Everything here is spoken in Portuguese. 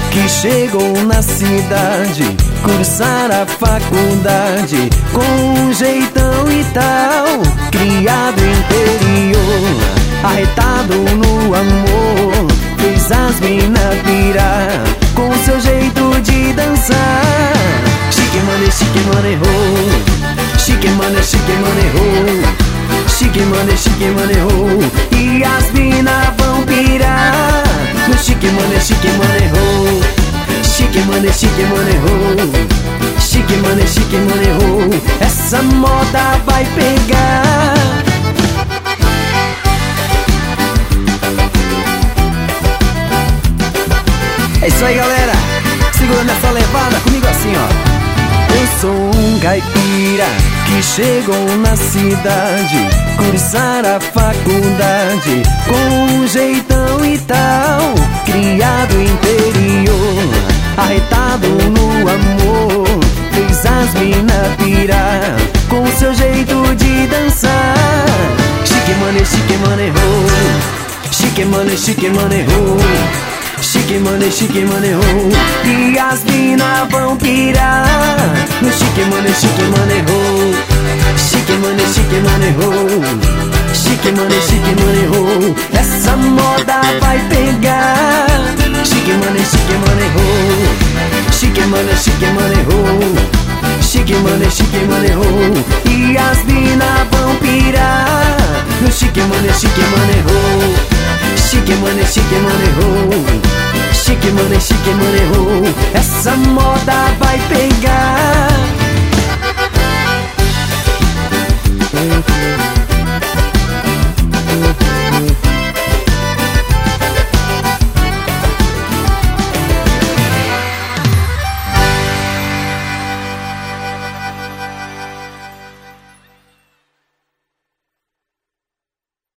que chegou na cidade, cursar a faculdade com um jeitão e tal. Criado interior, arretado no amor, fez as mina pirar com seu jeito de dançar. Chique money, chique money, ho. Chique money, chique money, ho. Chique money, ho. E as mina vão pirar no chique money, ho. Chique money, ho. Chique money, ho. Essa moda vai pegar. É isso aí, galera. Segurando essa levada comigo assim, ó. Eu sou um caipira que chegou na cidade, cursar a faculdade com um jeitão e tal. Criado interior, arretado no amor, fez as mina pirar com seu jeito de dançar. Chique money, ho. Chique money, ho. Chique money, ho. E as mina vão pirar no chique money, ho. Chique money, ho. Chique money, ho. Essa moda vai pegar. Chique money, ho. Chique money, ho. Chique money, ho. E as mina vão pirar no chique money, ho. Chique money, ho. Chique money, ho. Essa moda vai pegar.